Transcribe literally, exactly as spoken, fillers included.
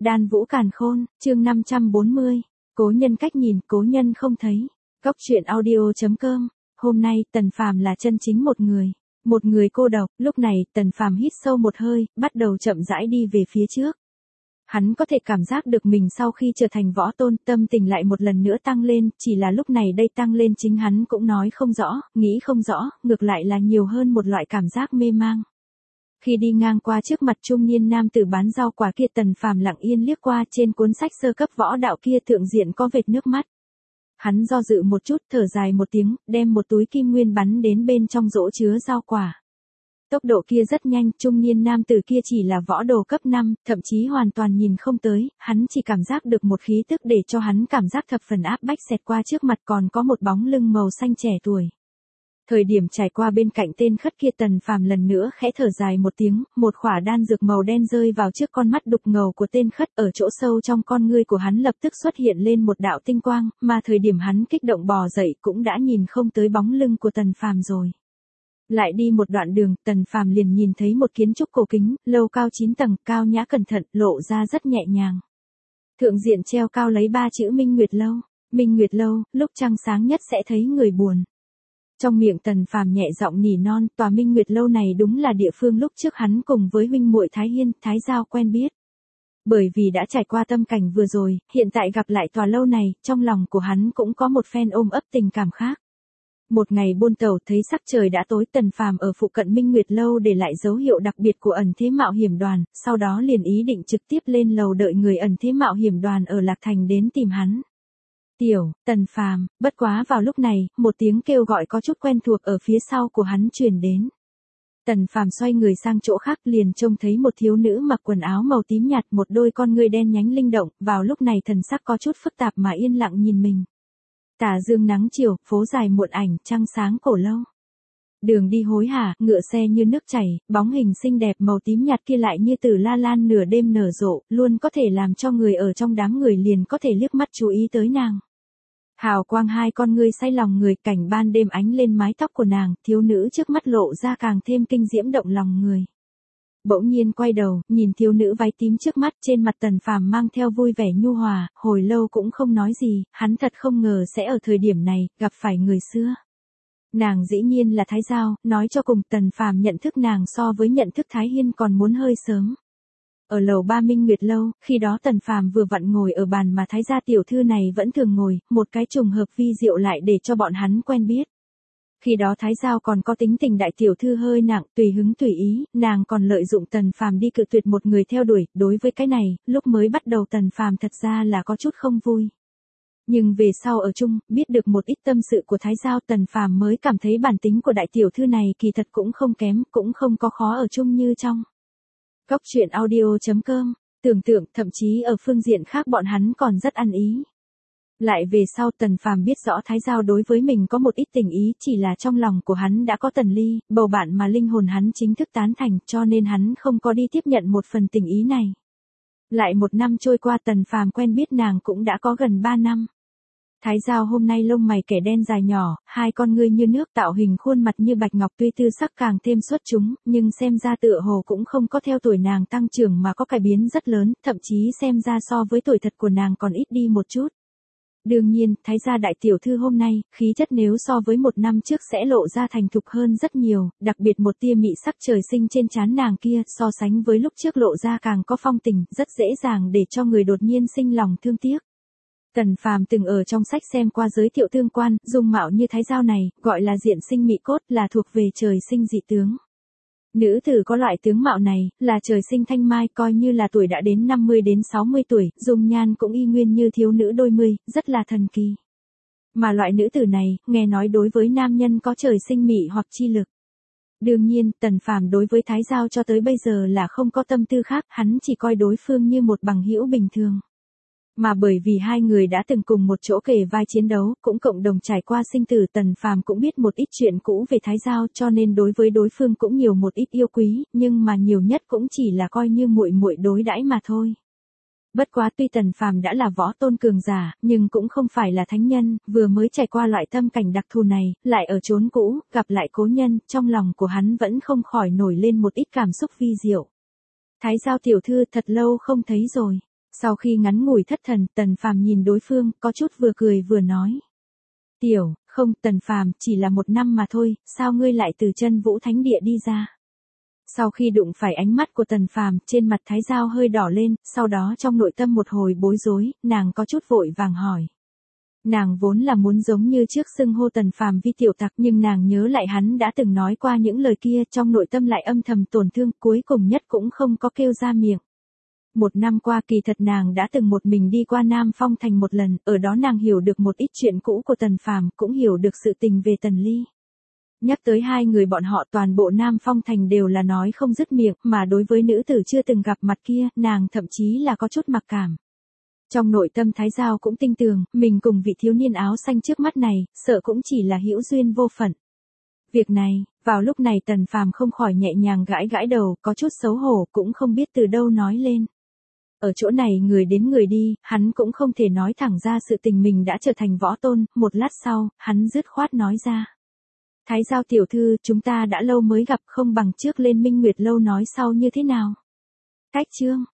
Đan Vũ Càn Khôn, chương năm trăm bốn mươi. Cố nhân cách nhìn, cố nhân không thấy. Góc truyện audio.com. Hôm nay, Tần Phàm là chân chính một người. Một người cô độc, lúc này, Tần Phàm hít sâu một hơi, bắt đầu chậm rãi đi về phía trước. Hắn có thể cảm giác được mình sau khi trở thành võ tôn, tâm tình lại một lần nữa tăng lên, chỉ là lúc này đây tăng lên chính hắn cũng nói không rõ, nghĩ không rõ, ngược lại là nhiều hơn một loại cảm giác mê mang. Khi đi ngang qua trước mặt trung niên nam tử bán rau quả kia, Tần Phàm lặng yên liếc qua trên cuốn sách sơ cấp võ đạo kia, thượng diện có vệt nước mắt. Hắn do dự một chút, thở dài một tiếng, đem một túi kim nguyên bắn đến bên trong rổ chứa rau quả. Tốc độ kia rất nhanh, trung niên nam tử kia chỉ là võ đồ cấp năm, thậm chí hoàn toàn nhìn không tới, hắn chỉ cảm giác được một khí tức để cho hắn cảm giác thập phần áp bách xẹt qua trước mặt, còn có một bóng lưng màu xanh trẻ tuổi. Thời điểm trải qua bên cạnh tên khất kia, Tần Phàm lần nữa khẽ thở dài một tiếng, một khỏa đan dược màu đen rơi vào trước con mắt đục ngầu của tên khất, ở chỗ sâu trong con ngươi của hắn lập tức xuất hiện lên một đạo tinh quang, mà thời điểm hắn kích động bò dậy cũng đã nhìn không tới bóng lưng của Tần Phàm rồi. Lại đi một đoạn đường, Tần Phàm liền nhìn thấy một kiến trúc cổ kính, lầu cao chín tầng, cao nhã cẩn thận, lộ ra rất nhẹ nhàng. Thượng diện treo cao lấy ba chữ Minh Nguyệt Lâu. Minh Nguyệt Lâu, lúc trăng sáng nhất sẽ thấy người buồn. Trong miệng Tần Phàm nhẹ giọng nỉ non, tòa Minh Nguyệt Lâu này đúng là địa phương lúc trước hắn cùng với huynh muội Thái Hiên, Thái Giao quen biết. Bởi vì đã trải qua tâm cảnh vừa rồi, hiện tại gặp lại tòa lâu này, trong lòng của hắn cũng có một phen ôm ấp tình cảm khác. Một ngày buôn tàu thấy sắc trời đã tối, Tần Phàm ở phụ cận Minh Nguyệt Lâu để lại dấu hiệu đặc biệt của ẩn thế mạo hiểm đoàn, sau đó liền ý định trực tiếp lên lầu đợi người ẩn thế mạo hiểm đoàn ở Lạc Thành đến tìm hắn. Tiểu, Tần Phàm, bất quá vào lúc này, một tiếng kêu gọi có chút quen thuộc ở phía sau của hắn truyền đến. Tần Phàm xoay người sang chỗ khác, liền trông thấy một thiếu nữ mặc quần áo màu tím nhạt, một đôi con ngươi đen nhánh linh động, vào lúc này thần sắc có chút phức tạp mà yên lặng nhìn mình. Tà dương nắng chiều, phố dài muộn ảnh, trăng sáng cổ lâu. Đường đi hối hả, ngựa xe như nước chảy, bóng hình xinh đẹp màu tím nhạt kia lại như từ la lan nửa đêm nở rộ, luôn có thể làm cho người ở trong đám người liền có thể liếc mắt chú ý tới nàng. Hào quang hai con ngươi say lòng người, cảnh ban đêm ánh lên mái tóc của nàng, thiếu nữ trước mắt lộ ra càng thêm kinh diễm động lòng người. Bỗng nhiên quay đầu, nhìn thiếu nữ váy tím trước mắt, trên mặt Tần Phàm mang theo vui vẻ nhu hòa, hồi lâu cũng không nói gì, hắn thật không ngờ sẽ ở thời điểm này, gặp phải người xưa. Nàng dĩ nhiên là Thái Giao, nói cho cùng Tần Phàm nhận thức nàng so với nhận thức Thái Hiên còn muốn hơi sớm. Ở lầu ba Minh Nguyệt Lâu, khi đó Tần Phàm vừa vặn ngồi ở bàn mà Thái gia tiểu thư này vẫn thường ngồi, một cái trùng hợp vi diệu lại để cho bọn hắn quen biết. Khi đó Thái Giao còn có tính tình đại tiểu thư hơi nặng, tùy hứng tùy ý, nàng còn lợi dụng Tần Phàm đi cự tuyệt một người theo đuổi, đối với cái này, lúc mới bắt đầu Tần Phàm thật ra là có chút không vui. Nhưng về sau ở chung, biết được một ít tâm sự của Thái Giao, Tần Phàm mới cảm thấy bản tính của đại tiểu thư này kỳ thật cũng không kém, cũng không có khó ở chung như trong. Góc truyện audio.com, tưởng tượng, thậm chí ở phương diện khác bọn hắn còn rất ăn ý. Lại về sau Tần Phàm biết rõ Thái Giao đối với mình có một ít tình ý, chỉ là trong lòng của hắn đã có Tần Ly, bầu bạn mà linh hồn hắn chính thức tán thành, cho nên hắn không có đi tiếp nhận một phần tình ý này. Lại một năm trôi qua, Tần Phàm quen biết nàng cũng đã có gần ba năm. Thái Giao hôm nay lông mày kẻ đen dài nhỏ, hai con ngươi như nước, tạo hình khuôn mặt như bạch ngọc, tuy tư sắc càng thêm xuất chúng, nhưng xem ra tựa hồ cũng không có theo tuổi nàng tăng trưởng mà có cải biến rất lớn, thậm chí xem ra so với tuổi thật của nàng còn ít đi một chút. Đương nhiên, Thái gia đại tiểu thư hôm nay, khí chất nếu so với một năm trước sẽ lộ ra thành thục hơn rất nhiều, đặc biệt một tia mị sắc trời sinh trên trán nàng kia, so sánh với lúc trước lộ ra càng có phong tình, rất dễ dàng để cho người đột nhiên sinh lòng thương tiếc. Tần Phàm từng ở trong sách xem qua giới thiệu tương quan, dung mạo như Thái Giao này, gọi là diện sinh mị cốt, là thuộc về trời sinh dị tướng. Nữ tử có loại tướng mạo này, là trời sinh thanh mai, coi như là tuổi đã đến năm mươi đến sáu mươi tuổi, dung nhan cũng y nguyên như thiếu nữ đôi mươi, rất là thần kỳ. Mà loại nữ tử này, nghe nói đối với nam nhân có trời sinh mị hoặc chi lực. Đương nhiên, Tần Phàm đối với Thái Giao cho tới bây giờ là không có tâm tư khác, hắn chỉ coi đối phương như một bằng hữu bình thường. Mà bởi vì hai người đã từng cùng một chỗ kề vai chiến đấu, cũng cộng đồng trải qua sinh tử, Tần Phàm cũng biết một ít chuyện cũ về Thái Giao, cho nên đối với đối phương cũng nhiều một ít yêu quý, nhưng mà nhiều nhất cũng chỉ là coi như muội muội đối đãi mà thôi. Bất quá tuy Tần Phàm đã là võ tôn cường giả, nhưng cũng không phải là thánh nhân, vừa mới trải qua loại tâm cảnh đặc thù này, lại ở chốn cũ, gặp lại cố nhân, trong lòng của hắn vẫn không khỏi nổi lên một ít cảm xúc vi diệu. Thái Giao tiểu thư, thật lâu không thấy rồi. Sau khi ngắn ngủi thất thần, Tần Phàm nhìn đối phương, có chút vừa cười vừa nói. Tiểu, không, Tần Phàm, chỉ là một năm mà thôi, sao ngươi lại từ Chân Vũ Thánh Địa đi ra? Sau khi đụng phải ánh mắt của Tần Phàm, trên mặt Thái Giao hơi đỏ lên, sau đó trong nội tâm một hồi bối rối, nàng có chút vội vàng hỏi. Nàng vốn là muốn giống như trước xưng hô Tần Phàm vi tiểu tặc, nhưng nàng nhớ lại hắn đã từng nói qua những lời kia, trong nội tâm lại âm thầm tổn thương, cuối cùng nhất cũng không có kêu ra miệng. Một năm qua kỳ thật nàng đã từng một mình đi qua Nam Phong Thành một lần, ở đó nàng hiểu được một ít chuyện cũ của Tần Phàm, cũng hiểu được sự tình về Tần Ly. Nhắc tới hai người bọn họ, toàn bộ Nam Phong Thành đều là nói không dứt miệng, mà đối với nữ tử chưa từng gặp mặt kia, nàng thậm chí là có chút mặc cảm. Trong nội tâm Thái Giao cũng tin tưởng, mình cùng vị thiếu niên áo xanh trước mắt này, sợ cũng chỉ là hữu duyên vô phận. Việc này, vào lúc này Tần Phàm không khỏi nhẹ nhàng gãi gãi đầu, có chút xấu hổ, cũng không biết từ đâu nói lên. Ở chỗ này người đến người đi, hắn cũng không thể nói thẳng ra sự tình mình đã trở thành võ tôn, một lát sau, hắn dứt khoát nói ra. Thái Giao tiểu thư, chúng ta đã lâu mới gặp, không bằng trước lên Minh Nguyệt lâu nói sau như thế nào? Cách chương